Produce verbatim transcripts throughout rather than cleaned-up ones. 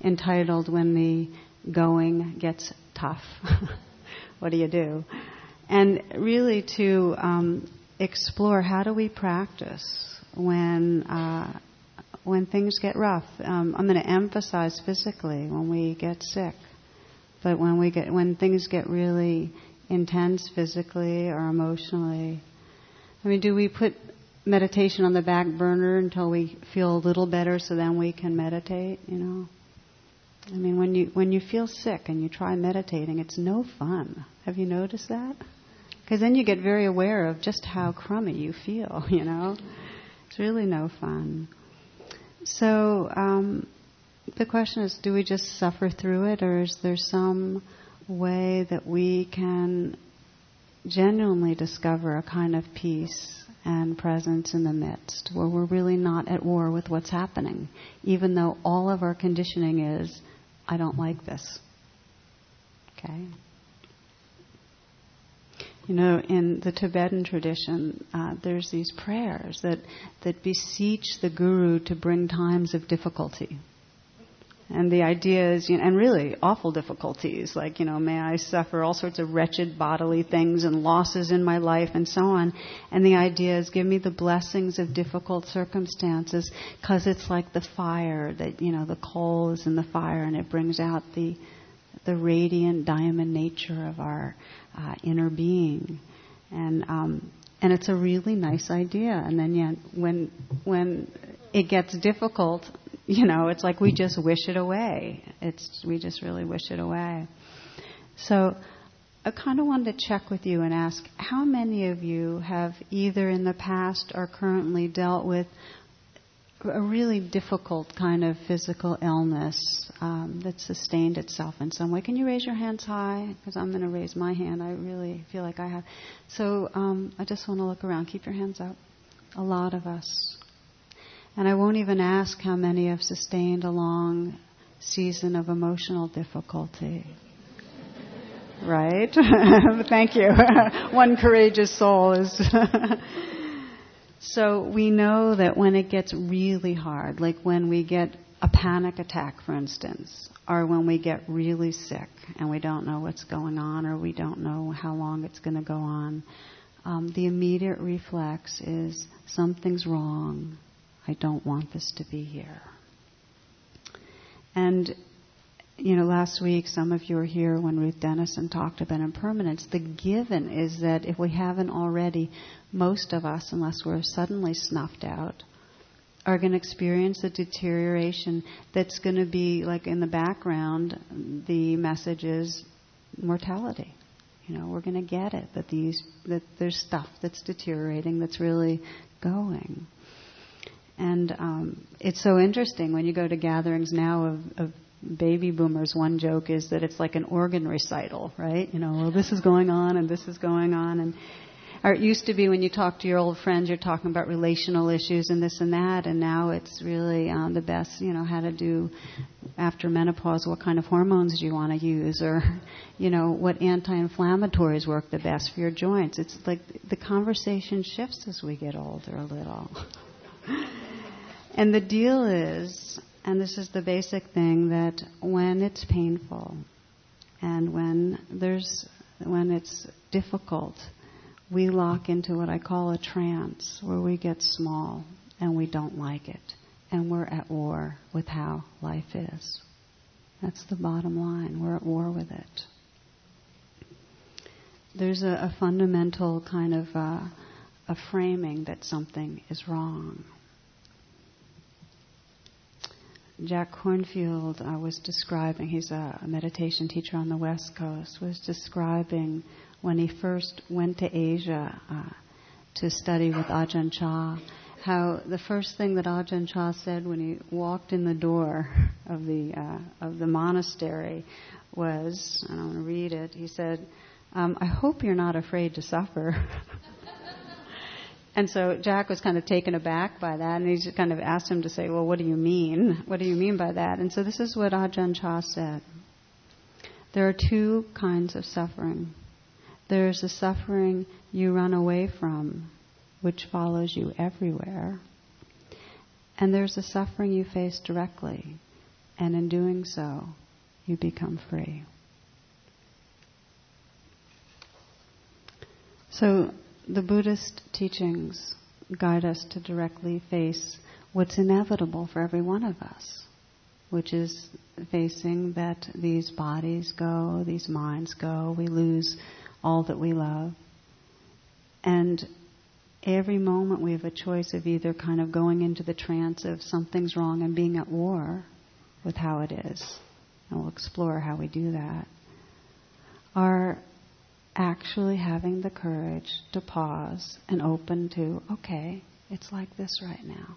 entitled When the Going Gets Tough. What do you do? And really to um, explore how do we practice when uh, when things get rough. Um, I'm going to emphasize physically when we get sick, but when we get when things get really intense physically or emotionally. I mean, do we put meditation on the back burner until we feel a little better so then we can meditate, you know? I mean, when you when you feel sick and you try meditating, it's no fun. Have you noticed that? Because then you get very aware of just how crummy you feel, you know? It's really no fun. So um, the question is, do we just suffer through it, or is there some way that we can genuinely discover a kind of peace and presence in the midst, where we're really not at war with what's happening, even though all of our conditioning is, I don't like this. Okay? You know, in the Tibetan tradition, uh, there's these prayers that, that beseech the guru to bring times of difficulty. And the idea is, you know, and really awful difficulties, like, you know, may I suffer all sorts of wretched bodily things and losses in my life and so on. And the idea is, give me the blessings of difficult circumstances, because it's like the fire that, you know, the coal is in the fire and it brings out the the radiant diamond nature of our uh, inner being. And um, and it's a really nice idea. And then yet, when when it gets difficult, you know, it's like we just wish it away. It's we just really wish it away. So I kind of wanted to check with you and ask, how many of you have either in the past or currently dealt with a really difficult kind of physical illness um, that sustained itself in some way? Can you raise your hands high? Because I'm going to raise my hand. I really feel like I have. So um, I just want to look around. Keep your hands up. A lot of us. And I won't even ask how many have sustained a long season of emotional difficulty. Right? Thank you. One courageous soul is... So we know that when it gets really hard, like when we get a panic attack, for instance, or when we get really sick and we don't know what's going on or we don't know how long it's going to go on, um, the immediate reflex is something's wrong. I don't want this to be here. And, you know, last week some of you were here when Ruth Dennison talked about impermanence. The given is that if we haven't already, most of us, unless we're suddenly snuffed out, are going to experience a deterioration that's going to be like in the background. The message is mortality. You know, we're going to get it, that these that there's stuff that's deteriorating that's really going. And um, it's so interesting when you go to gatherings now of, of baby boomers. One joke is that it's like an organ recital, right? You know, well, this is going on and this is going on, and or it used to be when you talk to your old friends, you're talking about relational issues and this and that, and now it's really um, the best, you know, how to do after menopause, what kind of hormones do you want to use, or, you know, what anti-inflammatories work the best for your joints. It's like the conversation shifts as we get older a little. And the deal is, and this is the basic thing, that when it's painful and when there's when it's difficult, we lock into what I call a trance, where we get small and we don't like it, and we're at war with how life is. That's the bottom line. We're at war with it. There's a, a fundamental kind of uh, a framing that something is wrong. Jack Kornfield uh, was describing, he's a, a meditation teacher on the West Coast, was describing when he first went to Asia uh, to study with Ajahn Chah, how the first thing that Ajahn Chah said when he walked in the door of the uh, of the monastery was, and I'm going to read it, he said, um, I hope you're not afraid to suffer. And so Jack was kind of taken aback by that, and he just kind of asked him to say, well, what do you mean? What do you mean by that? And so this is what Ajahn Chah said. There are two kinds of suffering. There's a suffering you run away from, which follows you everywhere. And there's a suffering you face directly, And in doing so, you become free. So the Buddhist teachings guide us to directly face what's inevitable for every one of us, which is facing that these bodies go, these minds go, we lose all that we love. And every moment we have a choice of either kind of going into the trance of something's wrong and being at war with how it is, and we'll explore how we do that, or actually having the courage to pause and open to, okay, it's like this right now.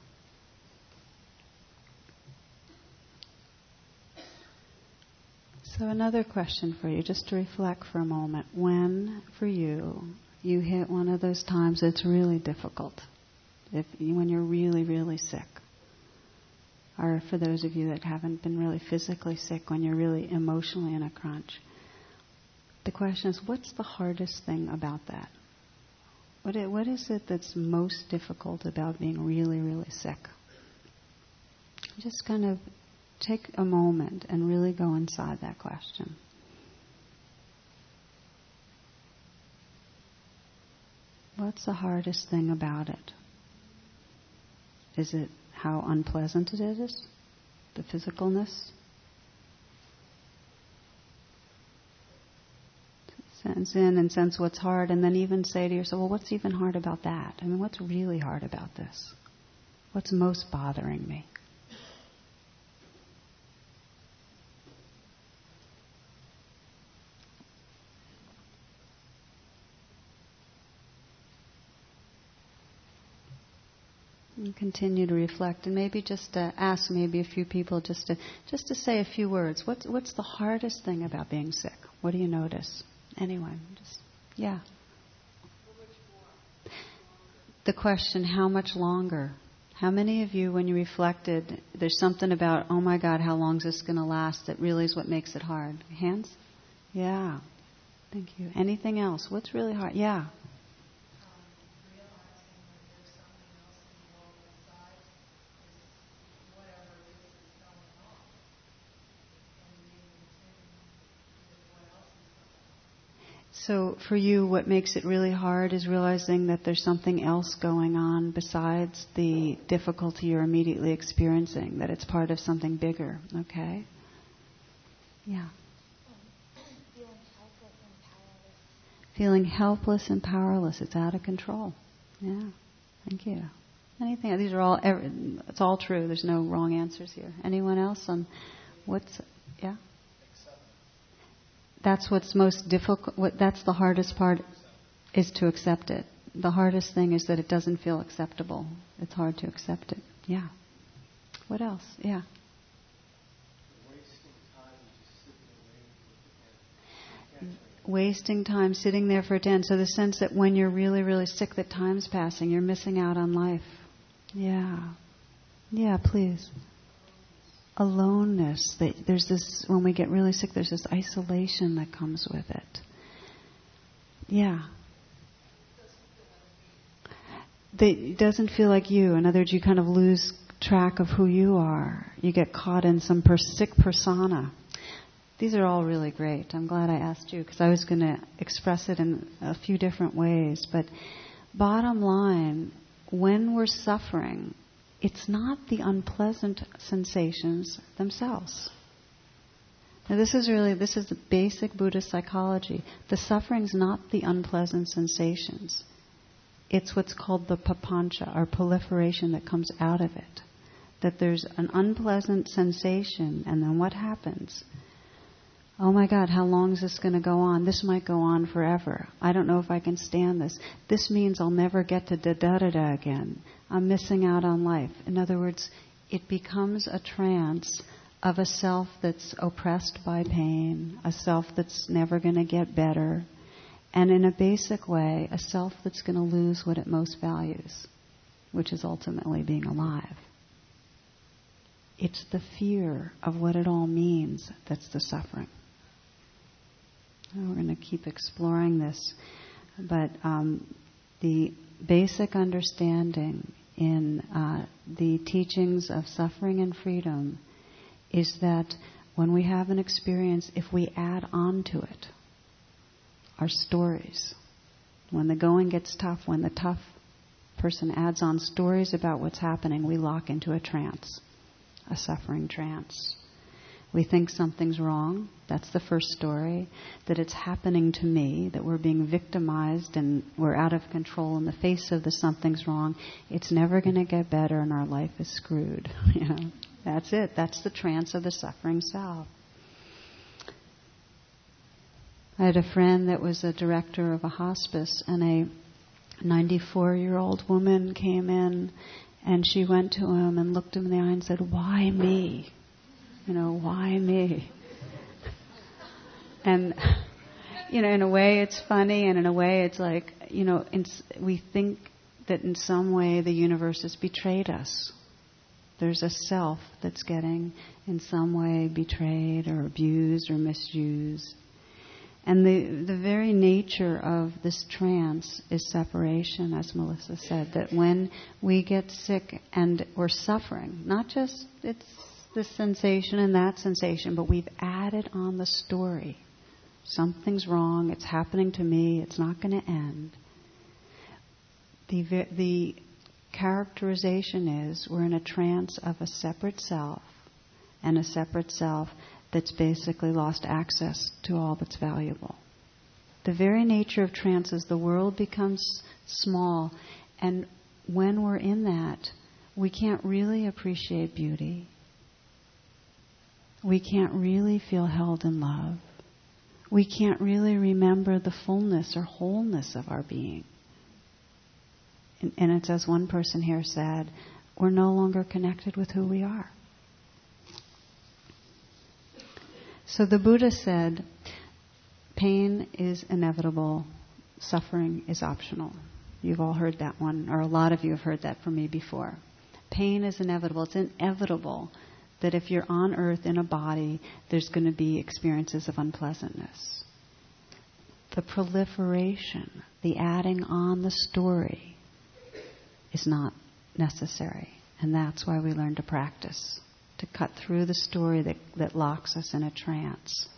So another question for you, just to reflect for a moment. When, for you, you hit one of those times that's really difficult, if you, when you're really, really sick, or for those of you that haven't been really physically sick, when you're really emotionally in a crunch, the question is, what's the hardest thing about that? What it, what is it that's most difficult about being really, really sick? Just kind of take a moment and really go inside that question. What's the hardest thing about it? Is it how unpleasant it is? The physicalness? Sense in and sense what's hard, and then even say to yourself, well, what's even hard about that? I mean, what's really hard about this? What's most bothering me? And continue to reflect, and maybe just to ask maybe a few people just to just to say a few words. What's what's the hardest thing about being sick? What do you notice? Anyone? Just yeah. The question: how much longer? How many of you, when you reflected, there's something about, oh my God, how long is this going to last? That really is what makes it hard. Hands? Yeah. Thank you. Anything else? What's really hard? Yeah. So for you, what makes it really hard is realizing that there's something else going on besides the difficulty you're immediately experiencing, that it's part of something bigger, okay? Yeah. Feeling helpless and powerless. It's out of control. Yeah. Thank you. Anything? These are all, it's all true. There's no wrong answers here. Anyone else on what's, yeah? That's what's most difficult, what, that's the hardest part, is to accept it. The hardest thing is that it doesn't feel acceptable. It's hard to accept it. Yeah. What else? Yeah. Wasting time sitting there for a ten. So the sense that when you're really, really sick, that time's passing, you're missing out on life. Yeah. Yeah, please. Aloneness. That there's this, when we get really sick, there's this isolation that comes with it. Yeah. They, it doesn't feel like you. In other words, you kind of lose track of who you are. You get caught in some per- sick persona. These are all really great. I'm glad I asked you, because I was going to express it in a few different ways. But bottom line, when we're suffering, it's not the unpleasant sensations themselves. Now this is really, this is the basic Buddhist psychology. The suffering's not the unpleasant sensations. It's what's called the papancha, or proliferation, that comes out of it. That there's an unpleasant sensation, and then what happens? Oh my God, how long is this going to go on? This might go on forever. I don't know if I can stand this. This means I'll never get to da-da-da-da again. I'm missing out on life. In other words, it becomes a trance of a self that's oppressed by pain, a self that's never going to get better, and in a basic way, a self that's going to lose what it most values, which is ultimately being alive. It's the fear of what it all means that's the suffering. We're going to keep exploring this, but um, the basic understanding in uh, the teachings of suffering and freedom is that when we have an experience, if we add on to it our stories, when the going gets tough, when the tough person adds on stories about what's happening, we lock into a trance, a suffering trance. We think something's wrong. That's the first story. That it's happening to me, that we're being victimized and we're out of control in the face of the something's wrong. It's never going to get better and our life is screwed. You know, that's it. That's the trance of the suffering self. I had a friend that was a director of a hospice, and a ninety-four-year-old woman came in, and she went to him and looked him in the eye and said, "Why me? You know, why me?" And, you know, in a way it's funny, and in a way it's like, you know, in, we think that in some way the universe has betrayed us. There's a self that's getting in some way betrayed or abused or misused. And the, the very nature of this trance is separation, as Melissa said, that when we get sick and we're suffering, not just it's this sensation and that sensation, but we've added on the story. Something's wrong, it's happening to me, it's not going to end. The, the characterization is we're in a trance of a separate self, and a separate self that's basically lost access to all that's valuable. The very nature of trance is the world becomes small, and when we're in that, we can't really appreciate beauty. We can't really feel held in love. We can't really remember the fullness or wholeness of our being. And, and it's as one person here said, we're no longer connected with who we are. So the Buddha said, pain is inevitable, suffering is optional. You've all heard that one, or a lot of you have heard that from me before. Pain is inevitable. It's inevitable that if you're on earth in a body, there's going to be experiences of unpleasantness. The proliferation, the adding on the story is not necessary. And that's why we learn to practice, to cut through the story that, that locks us in a trance.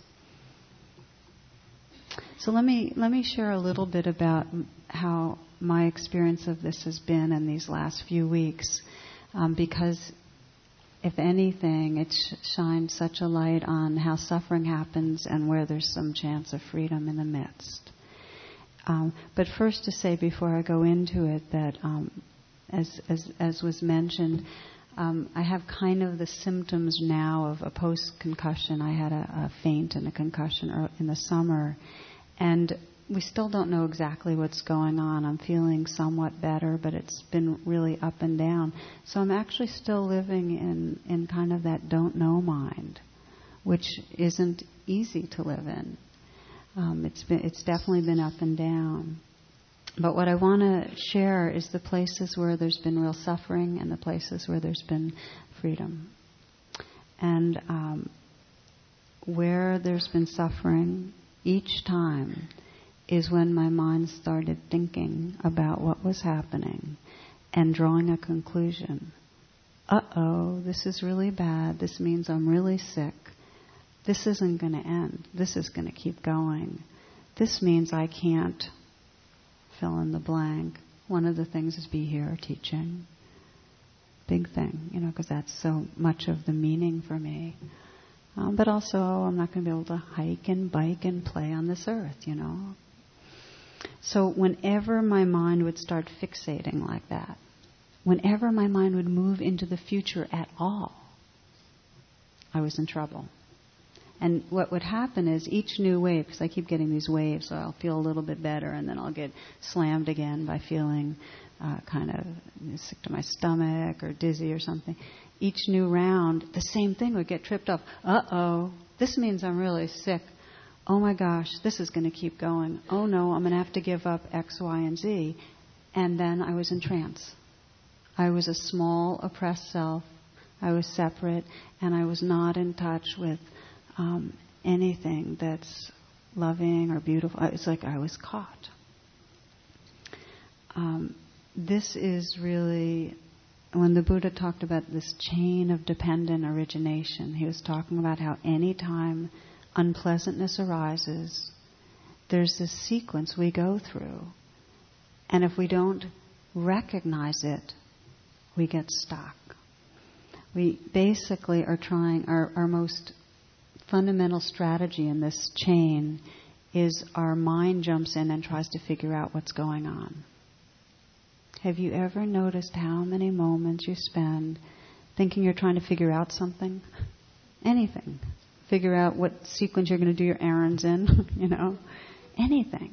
So let me let me share a little bit about how my experience of this has been in these last few weeks, um, because if anything, it sh- shines such a light on how suffering happens and where there's some chance of freedom in the midst. Um, but first to say, before I go into it, that um, as, as, as was mentioned, um, I have kind of the symptoms now of a post-concussion. I had a, a faint and a concussion in the summer, and we still don't know exactly what's going on. I'm feeling somewhat better, but it's been really up and down. So I'm actually still living in, in kind of that don't know mind, which isn't easy to live in. Um, it's been, it's definitely been up and down. But what I want to share is the places where there's been real suffering and the places where there's been freedom. And um, where there's been suffering, each time is when my mind started thinking about what was happening and drawing a conclusion. Uh-oh, this is really bad. This means I'm really sick. This isn't going to end. This is going to keep going. This means I can't fill in the blank. One of the things is be here teaching. Big thing, you know, because that's so much of the meaning for me. Um, but also, I'm not going to be able to hike and bike and play on this earth, you know. So whenever my mind would start fixating like that, whenever my mind would move into the future at all, I was in trouble. And what would happen is each new wave, because I keep getting these waves, so I'll feel a little bit better, and then I'll get slammed again by feeling uh, kind of sick to my stomach or dizzy or something. Each new round, the same thing would get tripped up. Uh-oh, this means I'm really sick. Oh my gosh, this is going to keep going. Oh no, I'm going to have to give up X, Y, and Z. And then I was in trance. I was a small, oppressed self. I was separate, and I was not in touch with um, anything that's loving or beautiful. It's like I was caught. Um, this is really when the Buddha talked about this chain of dependent origination, he was talking about how any time unpleasantness arises, there's this sequence we go through. And if we don't recognize it, we get stuck. We basically are trying, our, our most fundamental strategy in this chain is our mind jumps in and tries to figure out what's going on. Have you ever noticed how many moments you spend thinking you're trying to figure out something? Anything. Figure out what sequence you're going to do your errands in, you know? Anything.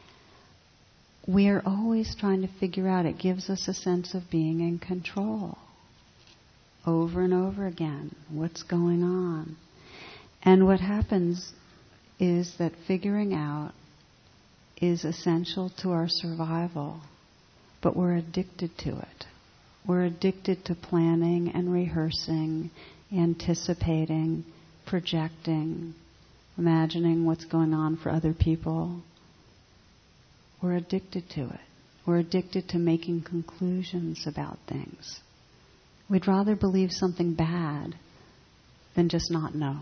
We are always trying to figure out. It gives us a sense of being in control. Over and over again. What's going on? And what happens is that figuring out is essential to our survival. But we're addicted to it. We're addicted to planning and rehearsing, anticipating, projecting, imagining what's going on for other people. We're addicted to it. We're addicted to making conclusions about things. We'd rather believe something bad than just not know.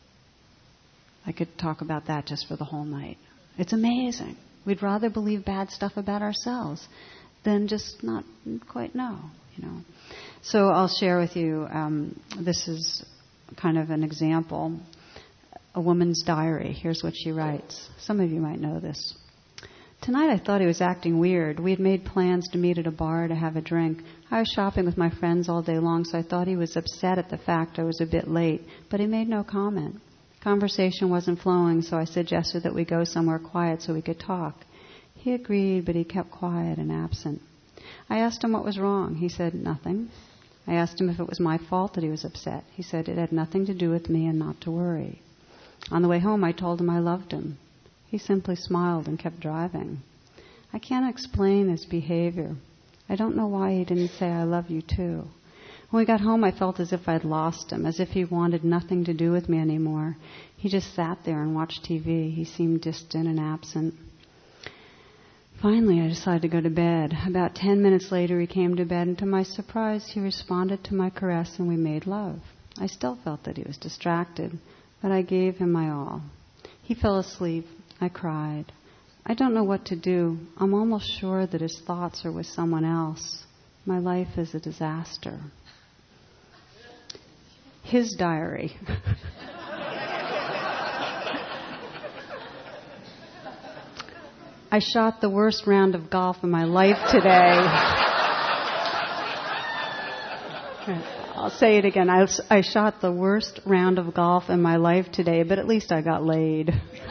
I could talk about that just for the whole night. It's amazing. We'd rather believe bad stuff about ourselves than just not quite know, you know. So I'll share with you, um, this is kind of an example. A woman's diary. Here's what she writes. Some of you might know this. Tonight I thought he was acting weird. We had made plans to meet at a bar to have a drink. I was shopping with my friends all day long, so I thought he was upset at the fact I was a bit late, but he made no comment. Conversation wasn't flowing, so I suggested that we go somewhere quiet so we could talk. He agreed, but he kept quiet and absent. I asked him what was wrong. He said nothing. I asked him if it was my fault that he was upset. He said it had nothing to do with me and not to worry. On the way home, I told him I loved him. He simply smiled and kept driving. I can't explain his behavior. I don't know why he didn't say I love you too. When we got home, I felt as if I'd lost him, as if he wanted nothing to do with me anymore. He just sat there and watched T V. He seemed distant and absent. Finally, I decided to go to bed. About ten minutes later, he came to bed, and to my surprise, he responded to my caress, and we made love. I still felt that he was distracted, but I gave him my all. He fell asleep. I cried. I don't know what to do. I'm almost sure that his thoughts are with someone else. My life is a disaster. His diary. I shot the worst round of golf in my life today. I'll say it again. I, I shot the worst round of golf in my life today, but at least I got laid.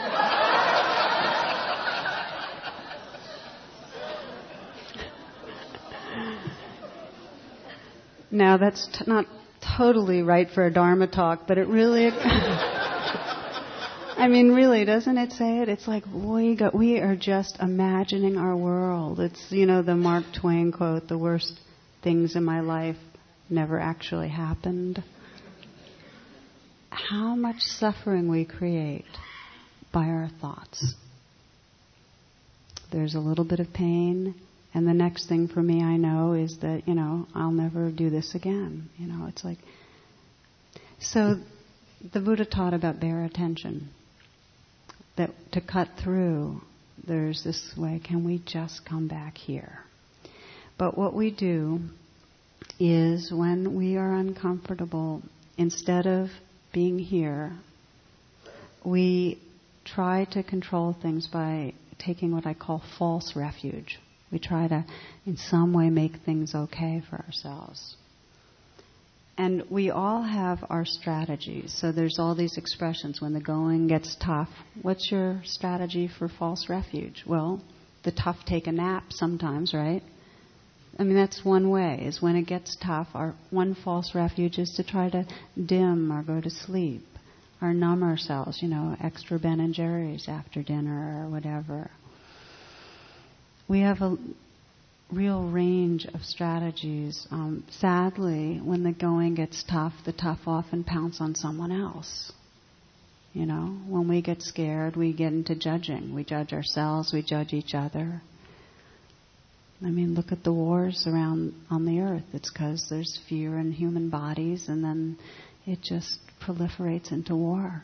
Now, that's t- not totally right for a Dharma talk, but it really... I mean, really, doesn't it say it? It's like we got, we are just imagining our world. It's, you know, the Mark Twain quote, the worst things in my life never actually happened. How much suffering we create by our thoughts. There's a little bit of pain, and the next thing for me I know is that, you know, I'll never do this again. You know, it's like... So the Buddha taught about bare attention. That to cut through, there's this way, can we just come back here? But what we do is when we are uncomfortable, instead of being here, we try to control things by taking what I call false refuge. We try to, in some way, make things okay for ourselves. And we all have our strategies. So there's all these expressions. When the going gets tough, what's your strategy for false refuge? Well, the tough take a nap sometimes, right? I mean, that's one way, is when it gets tough, our one false refuge is to try to dim or go to sleep or numb ourselves, you know, extra Ben and Jerry's after dinner or whatever. We have a real range of strategies. Um, sadly, when the going gets tough, the tough often pounce on someone else. You know, when we get scared, we get into judging. We judge ourselves, we judge each other. I mean, look at the wars around on the earth. It's because there's fear in human bodies, and then it just proliferates into war.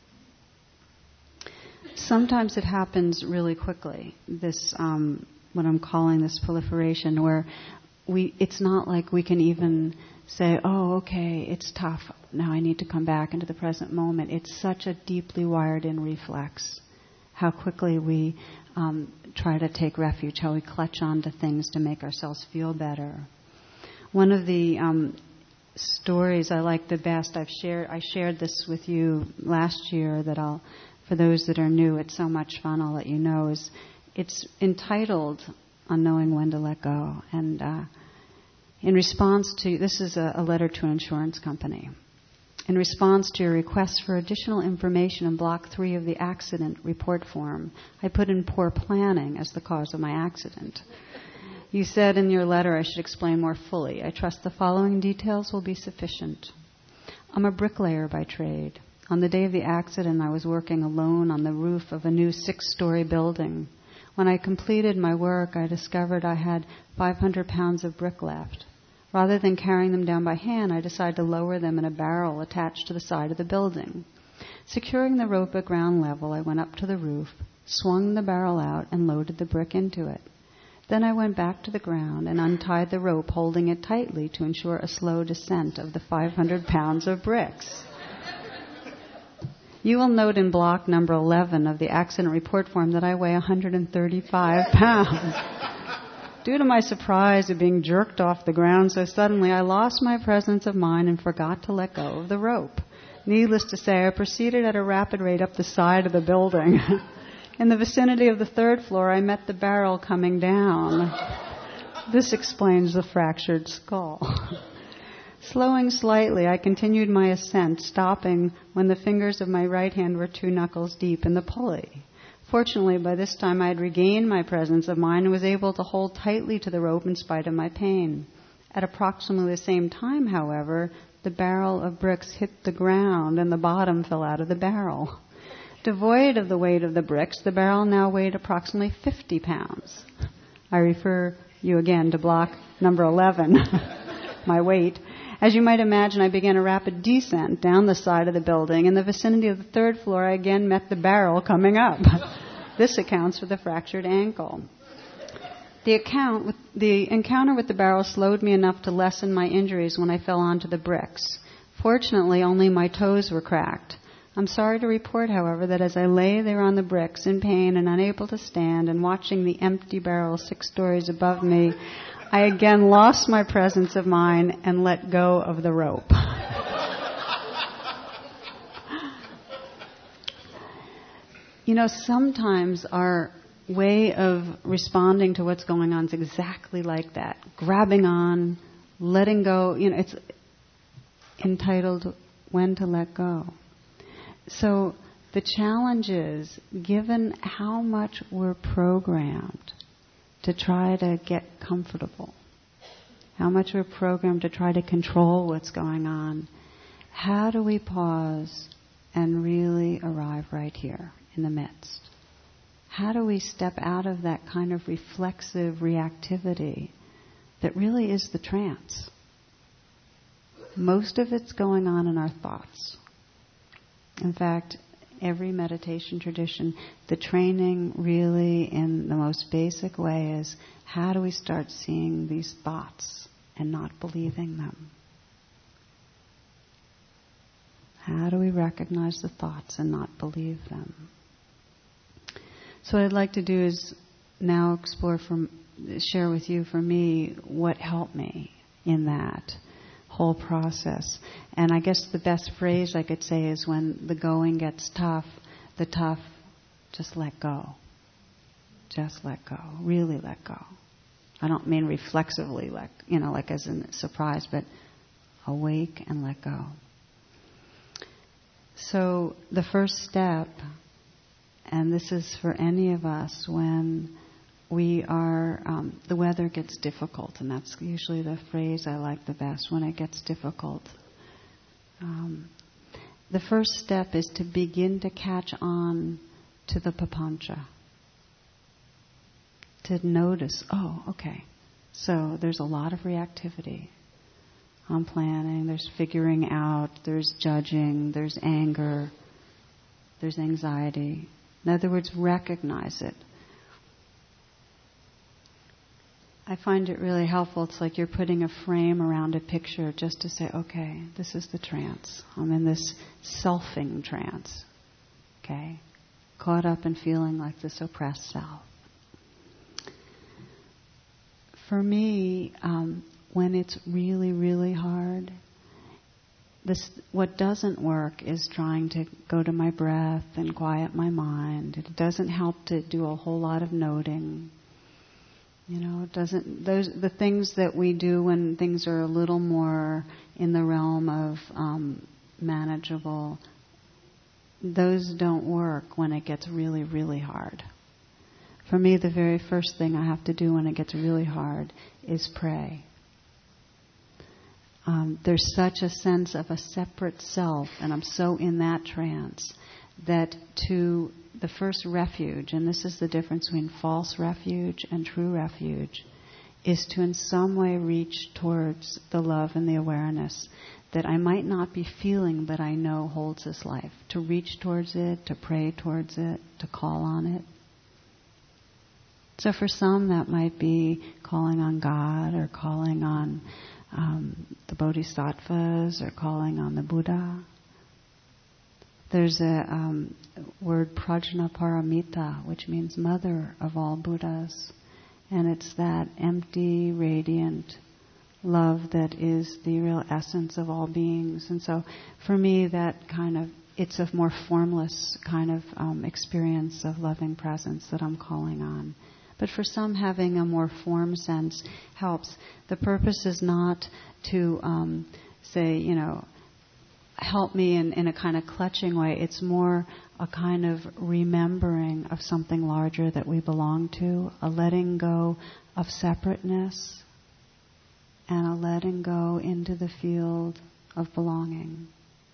Sometimes it happens really quickly, this, um, what I'm calling this proliferation, where we, it's not like we can even say, oh, okay, it's tough, now I need to come back into the present moment. It's such a deeply wired in reflex, how quickly we um, try to take refuge, how we clutch onto things to make ourselves feel better. One of the um, stories I like the best, I've shared, I shared this with you last year, that I'll, for those that are new, it's so much fun, I'll let you know, is it's entitled On Knowing When to Let Go. And uh, in response to, this is a, a letter to an insurance company. In response to your request for additional information in block three of the accident report form, I put in poor planning as the cause of my accident. You said in your letter I should explain more fully. I trust the following details will be sufficient. I'm a bricklayer by trade. On the day of the accident, I was working alone on the roof of a new six-story building. When I completed my work, I discovered I had five hundred pounds of brick left. Rather than carrying them down by hand, I decided to lower them in a barrel attached to the side of the building. Securing the rope at ground level, I went up to the roof, swung the barrel out, and loaded the brick into it. Then I went back to the ground and untied the rope, holding it tightly to ensure a slow descent of the five hundred pounds of bricks. You will note in block number eleven of the accident report form that I weigh one hundred thirty-five pounds. Due to my surprise at being jerked off the ground so suddenly, I lost my presence of mind and forgot to let go of the rope. Needless to say, I proceeded at a rapid rate up the side of the building. In the vicinity of the third floor, I met the barrel coming down. This explains the fractured skull. Slowing slightly, I continued my ascent, stopping when the fingers of my right hand were two knuckles deep in the pulley. Fortunately, by this time I had regained my presence of mind and was able to hold tightly to the rope in spite of my pain. At approximately the same time, however, the barrel of bricks hit the ground and the bottom fell out of the barrel. Devoid of the weight of the bricks, the barrel now weighed approximately fifty pounds. I refer you again to block number eleven, my weight. As you might imagine, I began a rapid descent down the side of the building. In the vicinity of the third floor, I again met the barrel coming up. This accounts for the fractured ankle. The, account with, the encounter with the barrel slowed me enough to lessen my injuries when I fell onto the bricks. Fortunately, only my toes were cracked. I'm sorry to report, however, that as I lay there on the bricks in pain and unable to stand and watching the empty barrel six stories above me, I again lost my presence of mind and let go of the rope. You know, sometimes our way of responding to what's going on is exactly like that. Grabbing on, letting go. You know, it's entitled When to Let Go. So the challenge is, given how much we're programmed to try to get comfortable, how much we're programmed to try to control what's going on, how do we pause and really arrive right here in the midst? How do we step out of that kind of reflexive reactivity that really is the trance? Most of it's going on in our thoughts. In fact, every meditation tradition, the training really in the most basic way is, how do we start seeing these thoughts and not believing them? How do we recognize the thoughts and not believe them? So what I'd like to do is now explore, from, share with you, for me, what helped me in that whole process. And I guess the best phrase I could say is, when the going gets tough, the tough, just let go. Just let go. Really let go. I don't mean reflexively, let, you know, like as in surprise, but awake and let go. So the first step, and this is for any of us when we are, um, the weather gets difficult, and that's usually the phrase I like the best, when it gets difficult. Um, the first step is to begin to catch on to the papancha. to notice, oh, okay, so there's a lot of reactivity. I'm planning, there's figuring out, there's judging, there's anger, there's anxiety. In other words, recognize it. I find it really helpful. It's like you're putting a frame around a picture just to say, okay, this is the trance. I'm in this selfing trance. Okay? Caught up in feeling like this oppressed self. For me, um, when it's really, really hard, this what doesn't work is trying to go to my breath and quiet my mind. It doesn't help to do a whole lot of noting. You know, it doesn't. Those the things that we do when things are a little more in the realm of um, manageable. Those don't work when it gets really, really hard. For me, the very first thing I have to do when it gets really hard is pray. Um, there's such a sense of a separate self, and I'm so in that trance, that to the first refuge, and this is the difference between false refuge and true refuge, is to in some way reach towards the love and the awareness that I might not be feeling, but I know holds this life. To reach towards it, to pray towards it, to call on it. So for some that might be calling on God or calling on um, the Bodhisattvas or calling on the Buddha. There's a um, word Prajnaparamita, which means mother of all Buddhas. And it's that empty, radiant love that is the real essence of all beings. And so for me, that kind of, it's a more formless kind of um, experience of loving presence that I'm calling on. But for some, having a more form sense helps. The purpose is not to um, say, you know, help me in, in a kind of clutching way. It's more a kind of remembering of something larger that we belong to, a letting go of separateness, and a letting go into the field of belonging.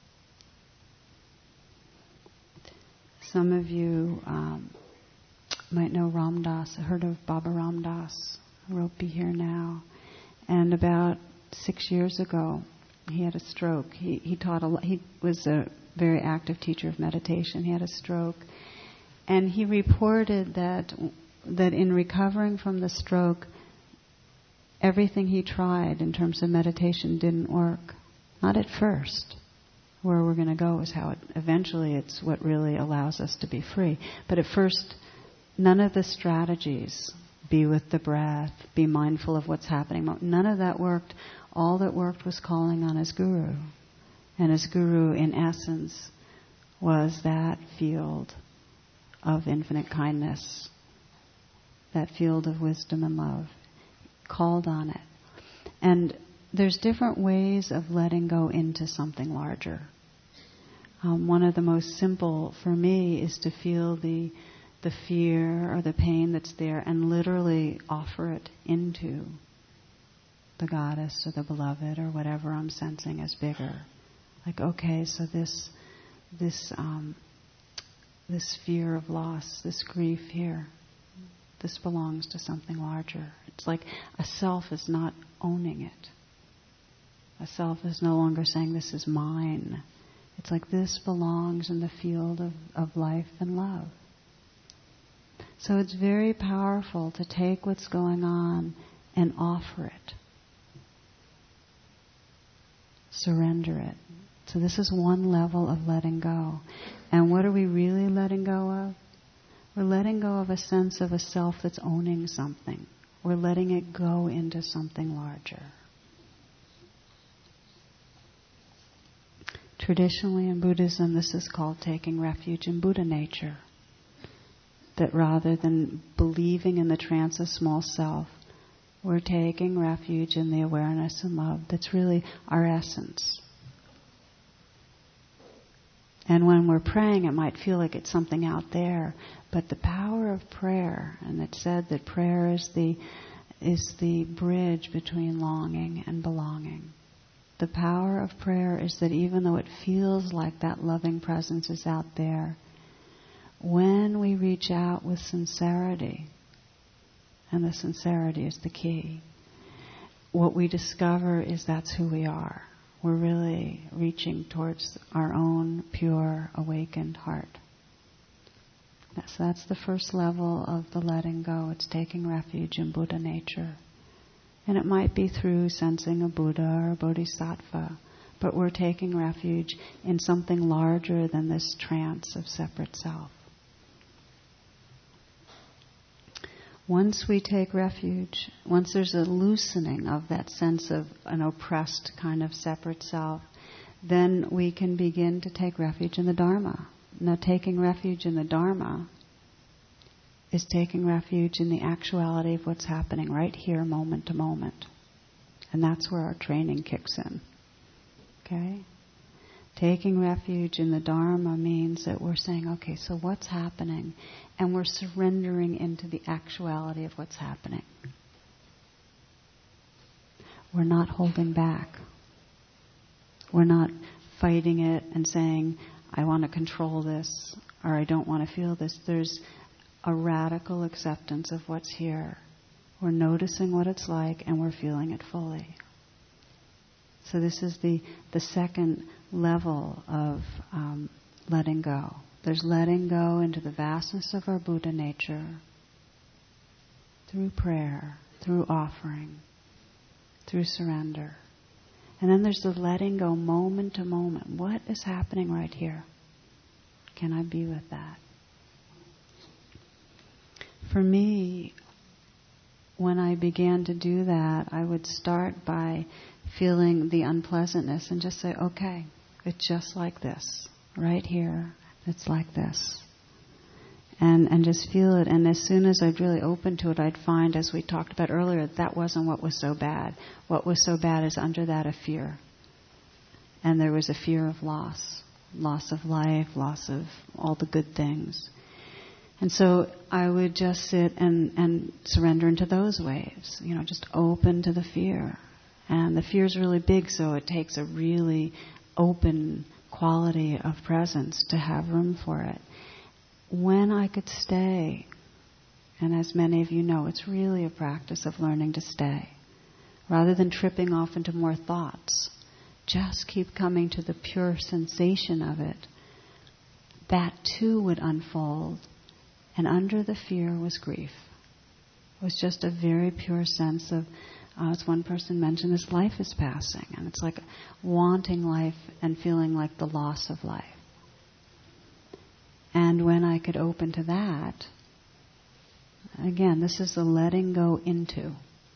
Some of you um, might know Ram Dass, heard of Baba Ram Dass, who wrote Be Here Now. And about six years ago, he had a stroke. He he taught a he was a very active teacher of meditation. He had a stroke, and he reported that that in recovering from the stroke, everything he tried in terms of meditation didn't work. Not at first. Where we're going to go is how it eventually it's what really allows us to be free. But at first, none of the strategies, be with the breath, be mindful of what's happening, none of that worked. All that worked was calling on his guru. And his guru, in essence, was that field of infinite kindness, that field of wisdom and love. Called on it. And there's different ways of letting go into something larger. Um, one of the most simple for me is to feel the the fear or the pain that's there and literally offer it into the goddess or the beloved or whatever I'm sensing as bigger. Like, okay, so this this um, this fear of loss, this grief here, this belongs to something larger. It's like a self is not owning it. A self is no longer saying this is mine. It's like this belongs in the field of, of life and love. So it's very powerful to take what's going on and offer it. Surrender it. So this is one level of letting go. And what are we really letting go of? We're letting go of a sense of a self that's owning something. We're letting it go into something larger. Traditionally in Buddhism, this is called taking refuge in Buddha nature. That rather than believing in the trance of small self, we're taking refuge in the awareness and love that's really our essence. And when we're praying, it might feel like it's something out there, but the power of prayer, and it's said that prayer is the is the bridge between longing and belonging. The power of prayer is that even though it feels like that loving presence is out there, when we reach out with sincerity and the sincerity is the key. What we discover is that's who we are. We're really reaching towards our own pure, awakened heart. So that's the first level of the letting go. It's taking refuge in Buddha nature. And it might be through sensing a Buddha or a Bodhisattva, but we're taking refuge in something larger than this trance of separate self. Once we take refuge, once there's a loosening of that sense of an oppressed kind of separate self, then we can begin to take refuge in the Dharma. Now, taking refuge in the Dharma is taking refuge in the actuality of what's happening right here, moment to moment. And that's where our training kicks in. Okay? Taking refuge in the Dharma means that we're saying, okay, so what's happening? And we're surrendering into the actuality of what's happening. We're not holding back. We're not fighting it and saying, I want to control this, or I don't want to feel this. There's a radical acceptance of what's here. We're noticing what it's like, and we're feeling it fully. So this is the, the second level of um, letting go. There's letting go into the vastness of our Buddha nature through prayer, through offering, through surrender. And then there's the letting go moment to moment. What is happening right here? Can I be with that? For me, when I began to do that, I would start by feeling the unpleasantness and just say, okay, it's just like this. Right here, it's like this. And and just feel it. And as soon as I'd really open to it, I'd find, as we talked about earlier, that wasn't what was so bad. What was so bad is under that a fear. And there was a fear of loss. Loss of life, loss of all the good things. And so I would just sit and, and surrender into those waves. You know, just open to the fear. And the fear is really big, so it takes a really open quality of presence to have room for it. When I could stay, and as many of you know, it's really a practice of learning to stay. Rather than tripping off into more thoughts, just keep coming to the pure sensation of it. That too would unfold, and under the fear was grief. It was just a very pure sense of, uh, as one person mentioned, this life is passing, and it's like wanting life and feeling like the loss of life. And when I could open to that, again, this is the letting go into.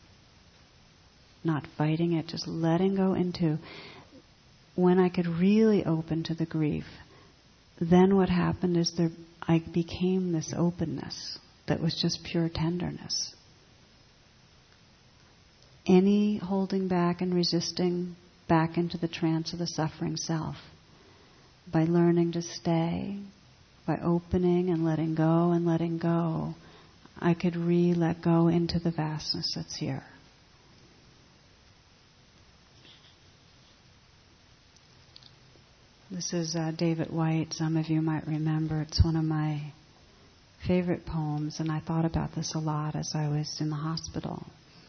Not fighting it, just letting go into. When I could really open to the grief, then what happened is there, I became this openness that was just pure tenderness. Any holding back and resisting back into the trance of the suffering self, by learning to stay, by opening and letting go and letting go, I could re-let go into the vastness that's here. This is uh, David Whyte. Some of you might remember. It's one of my favorite poems, and I thought about this a lot as I was in the hospital.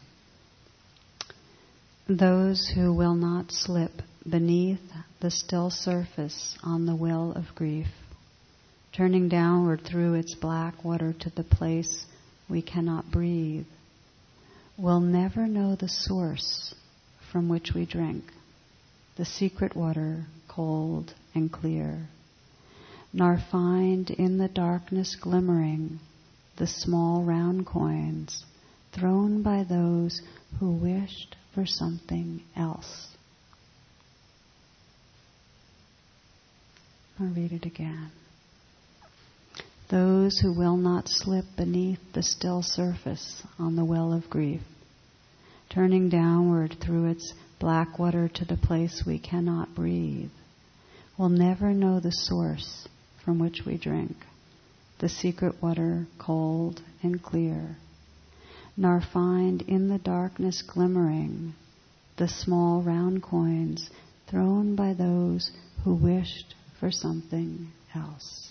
Those who will not slip beneath the still surface on the well of grief, turning downward through its black water to the place we cannot breathe, will never know the source from which we drink, the secret water, cold and clear, nor find in the darkness glimmering the small round coins thrown by those who wished for something else. I'll read it again. Those who will not slip beneath the still surface on the well of grief, turning downward through its black water to the place we cannot breathe, will never know the source from which we drink, the secret water cold and clear, nor find in the darkness glimmering the small round coins thrown by those who wished for something else.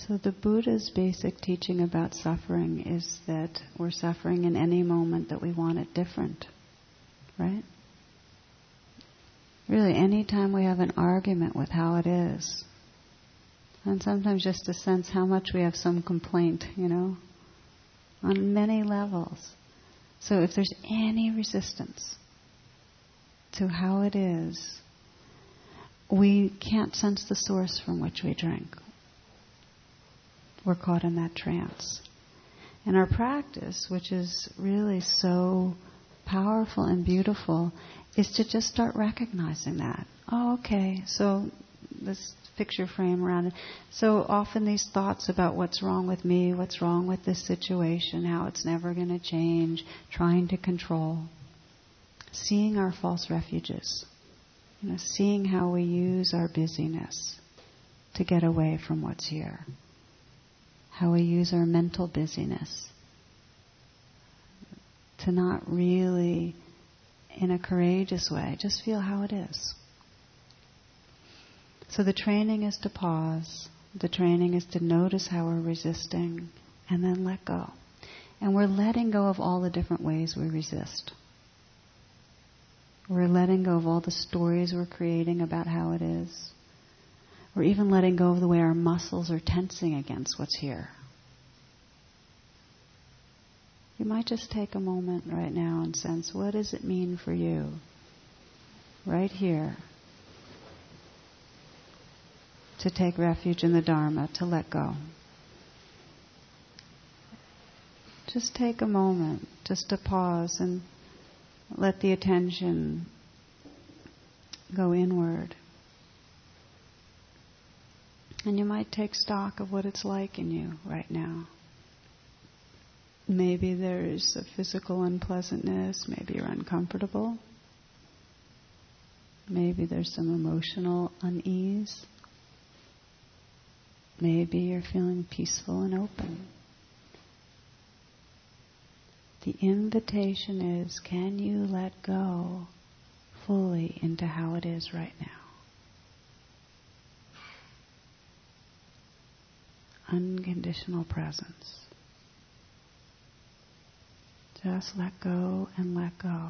So the Buddha's basic teaching about suffering is that we're suffering in any moment that we want it different, right? Really, any time we have an argument with how it is, and sometimes just to sense how much we have some complaint, you know, on many levels. So if there's any resistance to how it is, we can't sense the source from which we drink. We're caught in that trance. And our practice, which is really so powerful and beautiful, is to just start recognizing that. Oh, okay, so this picture frame around it. So often these thoughts about what's wrong with me, what's wrong with this situation, how it's never going to change, trying to control. Seeing our false refuges. You know, seeing how we use our busyness to get away from what's here. How we use our mental busyness to not really, in a courageous way, just feel how it is. So the training is to pause. The training is to notice how we're resisting and then let go. And we're letting go of all the different ways we resist. We're letting go of all the stories we're creating about how it is. We're even letting go of the way our muscles are tensing against what's here. You might just take a moment right now and sense, what does it mean for you, right here, to take refuge in the Dharma, to let go. Just take a moment, just to pause and let the attention go inward. And you might take stock of what it's like in you right now. Maybe there's a physical unpleasantness, maybe you're uncomfortable. Maybe there's some emotional unease. Maybe you're feeling peaceful and open. The invitation is, can you let go fully into how it is right now? Unconditional presence. Just let go and let go.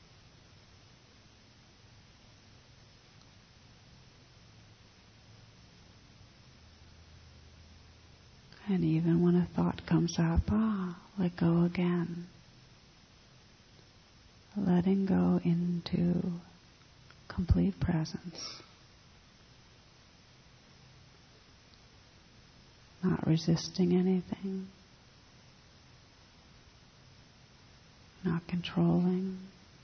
And even when a thought comes up, ah, let go again. Letting go into complete presence. Not resisting anything. Not controlling.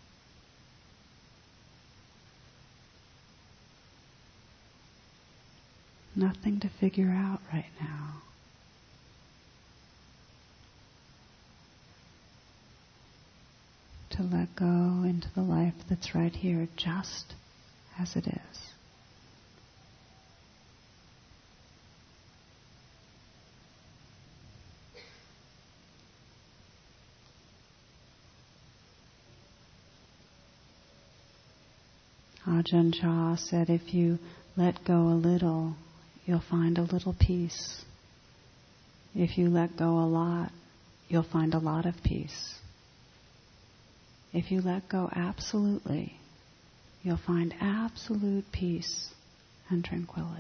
Nothing to figure out right now. To let go into the life that's right here, just as it is. Ajahn Chah said, if you let go a little, you'll find a little peace. If you let go a lot, you'll find a lot of peace. If you let go absolutely, you'll find absolute peace and tranquility.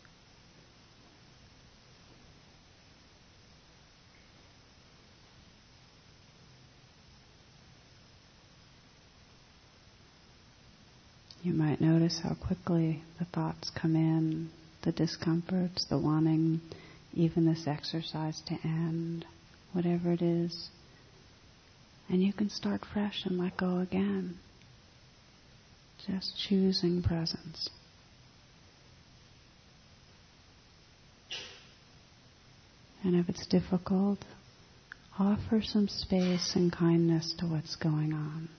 You might notice how quickly the thoughts come in, the discomforts, the wanting even this exercise to end, whatever it is. And you can start fresh and let go again. Just choosing presence. And if it's difficult, offer some space and kindness to what's going on.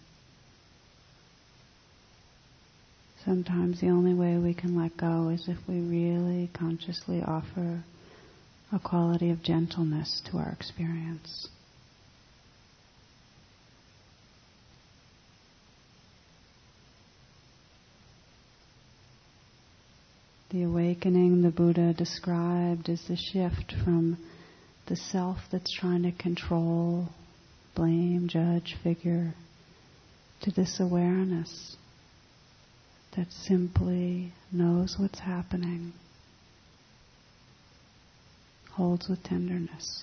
Sometimes the only way we can let go is if we really consciously offer a quality of gentleness to our experience. The awakening the Buddha described is the shift from the self that's trying to control, blame, judge, figure, to this awareness that simply knows what's happening, holds with tenderness.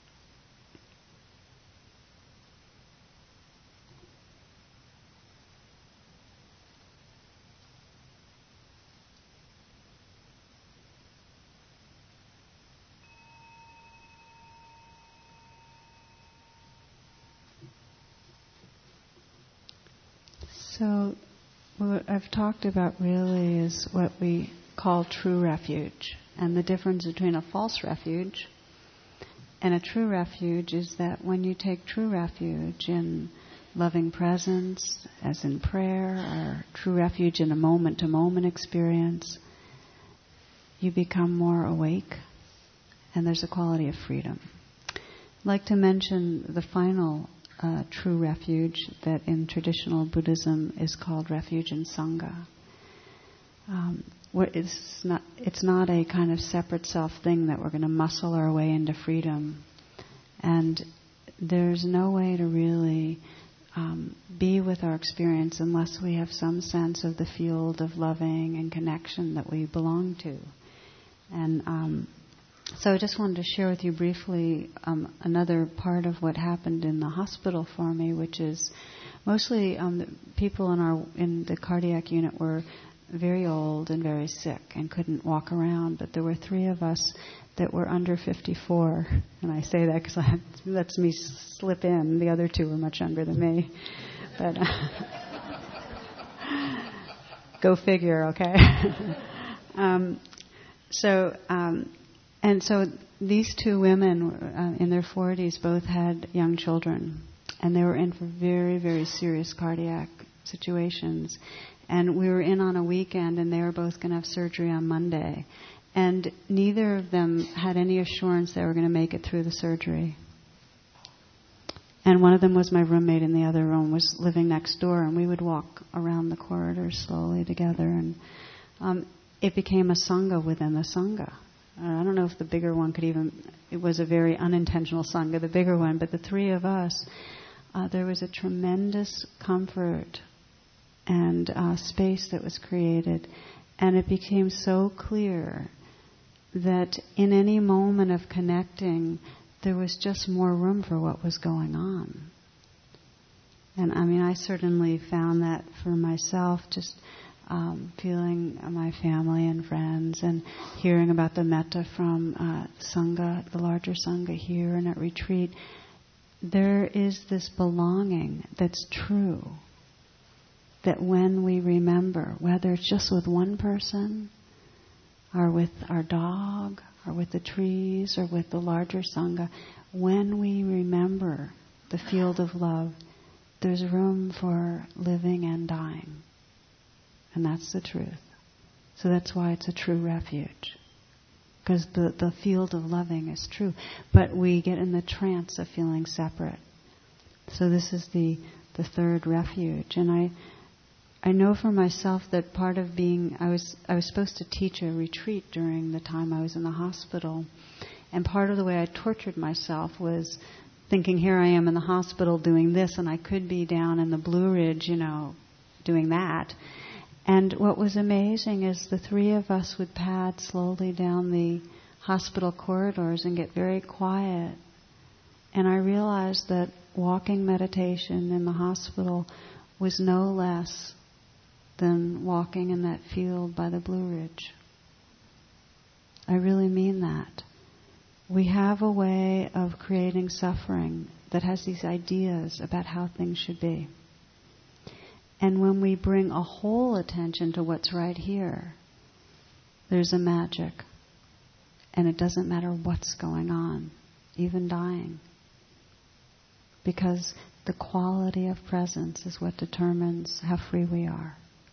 So what I've talked about really is what we call true refuge. And the difference between a false refuge and a true refuge is that when you take true refuge in loving presence, as in prayer, or true refuge in a moment-to-moment experience, you become more awake, and there's a quality of freedom. I'd like to mention the final uh, true refuge that in traditional Buddhism is called refuge in Sangha. Um, it's not, it's not a kind of separate self thing that we're going to muscle our way into freedom. And there's no way to really um, be with our experience unless we have some sense of the field of loving and connection that we belong to. And um, so I just wanted to share with you briefly um, another part of what happened in the hospital for me, which is mostly um, the people in our in the cardiac unit were very old and very sick and couldn't walk around, but there were three of us that were under fifty-four, and I say that because that lets me slip in. The other two were much younger than me, but uh, go figure, okay? um, so, um, and so these two women uh, in their forties both had young children, and they were in for very, very serious cardiac situations. And we were in on a weekend, and they were both going to have surgery on Monday. And neither of them had any assurance they were going to make it through the surgery. And one of them was my roommate, and the other one was living next door. And we would walk around the corridor slowly together. And um, it became a sangha within the sangha. Uh, I don't know if the bigger one could even... It was a very unintentional sangha, the bigger one. But the three of us, uh, there was a tremendous comfort and uh, space that was created. And it became so clear that in any moment of connecting, there was just more room for what was going on. And I mean, I certainly found that for myself, just um, feeling my family and friends and hearing about the metta from uh, Sangha, the larger Sangha here and at retreat. There is this belonging that's true. That when we remember, whether it's just with one person, or with our dog, or with the trees, or with the larger Sangha, when we remember the field of love, there's room for living and dying. And that's the truth. So that's why it's a true refuge. Because the, the field of loving is true. But we get in the trance of feeling separate. So this is the, the third refuge. And I... I know for myself that part of being, I was I was supposed to teach a retreat during the time I was in the hospital, and part of the way I tortured myself was thinking, here I am in the hospital doing this, and I could be down in the Blue Ridge, you know, doing that. And what was amazing is the three of us would pad slowly down the hospital corridors and get very quiet. And I realized that walking meditation in the hospital was no less than walking in that field by the Blue Ridge. I really mean that. We have a way of creating suffering that has these ideas about how things should be. And when we bring a whole attention to what's right here, there's a magic. And it doesn't matter what's going on, even dying. Because the quality of presence is what determines how free we are.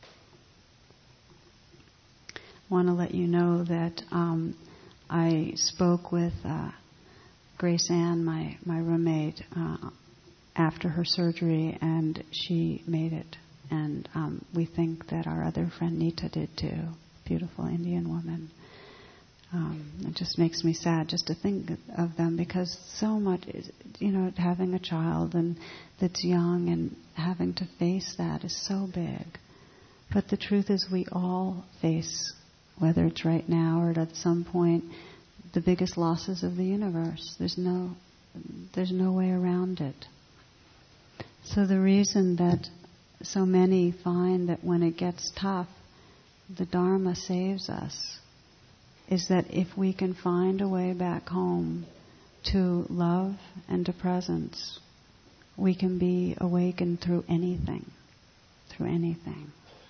I want to let you know that um, I spoke with uh, Grace Ann, my, my roommate, uh, after her surgery, and she made it. And um, we think that our other friend Nita did too. beautiful Indian woman. Um, it just makes me sad just to think of them, because so much, is, you know, having a child and that's young and having to face that is so big. But the truth is, we all face, whether it's right now or at some point, the biggest losses of the universe. There's no, there's no way around it. So the reason that so many find that when it gets tough, the Dharma saves us, is that if we can find a way back home to love and to presence, we can be awakened through anything, through anything.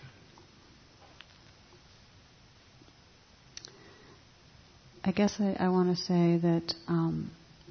I guess I, I want to say that um,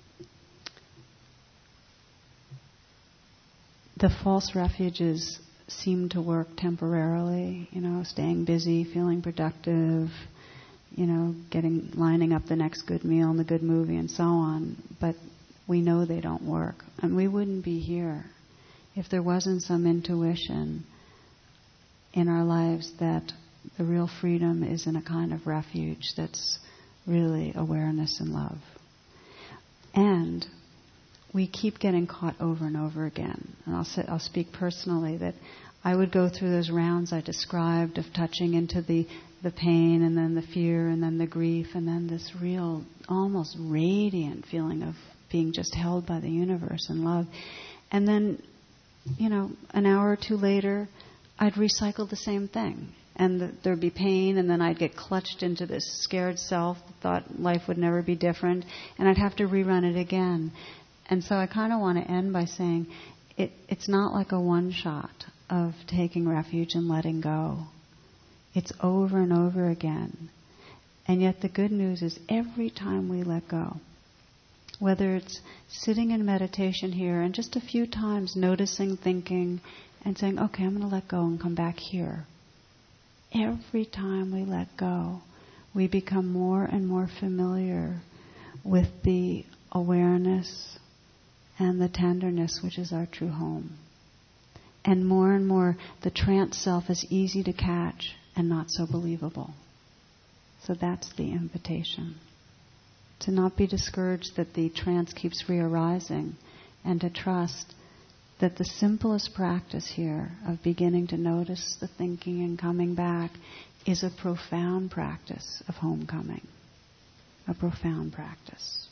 the false refuges seem to work temporarily, you know, staying busy, feeling productive, you know, getting, lining up the next good meal and the good movie and so on. But we know they don't work. And we wouldn't be here if there wasn't some intuition in our lives that the real freedom is in a kind of refuge that's really awareness and love. And we keep getting caught over and over again. And I'll say, I'll speak personally that I would go through those rounds I described of touching into the, the pain and then the fear and then the grief and then this real, almost radiant feeling of being just held by the universe and love. And then, you know, an hour or two later, I'd recycle the same thing. And the, there'd be pain, and then I'd get clutched into this scared self that thought life would never be different, and I'd have to rerun it again. And so I kind of want to end by saying it, it's not like a one-shot of taking refuge and letting go. It's over and over again. And yet the good news is every time we let go, whether it's sitting in meditation here and just a few times noticing, thinking, and saying, okay, I'm going to let go and come back here. Every time we let go, we become more and more familiar with the awareness and the tenderness which is our true home. And more and more, the trance self is easy to catch and not so believable. So that's the invitation. To not be discouraged that the trance keeps re-arising, and to trust that the simplest practice here of beginning to notice the thinking and coming back is a profound practice of homecoming. A profound practice.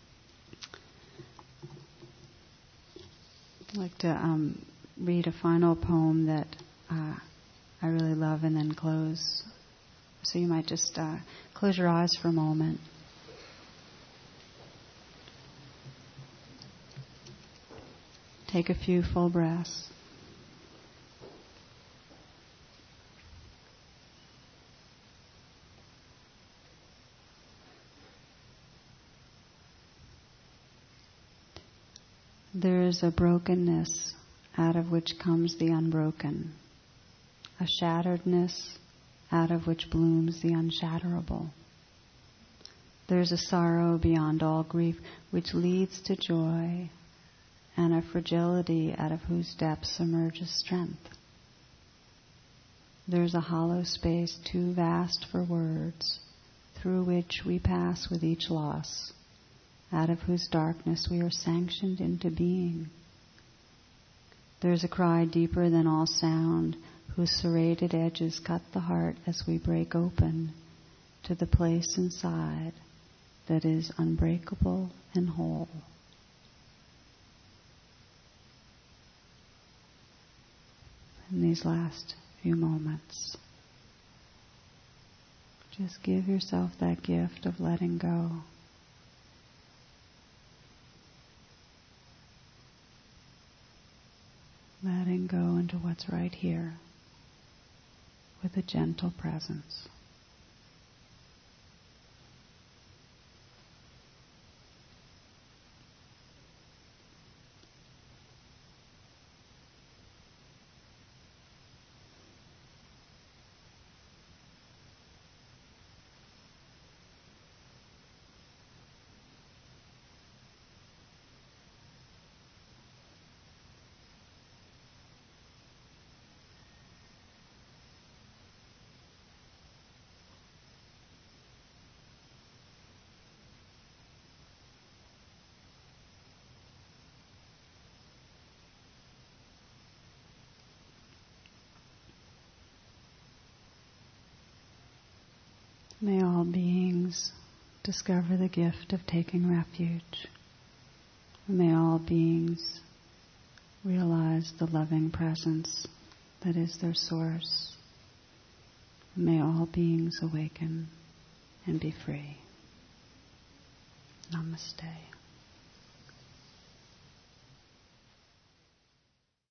I'd like to um, read a final poem that uh, I really love and then close. So you might just uh, close your eyes for a moment. Take a few full breaths. There is a brokenness out of which comes the unbroken, a shatteredness out of which blooms the unshatterable. There is a sorrow beyond all grief which leads to joy, and a fragility out of whose depths emerges strength. There is a hollow space too vast for words, through which we pass with each loss, out of whose darkness we are sanctioned into being. There is a cry deeper than all sound, whose serrated edges cut the heart as we break open to the place inside that is unbreakable and whole. In these last few moments, just give yourself that gift of letting go. Letting go into what's right here with a gentle presence. May all beings discover the gift of taking refuge. May all beings realize the loving presence that is their source. May all beings awaken and be free. Namaste.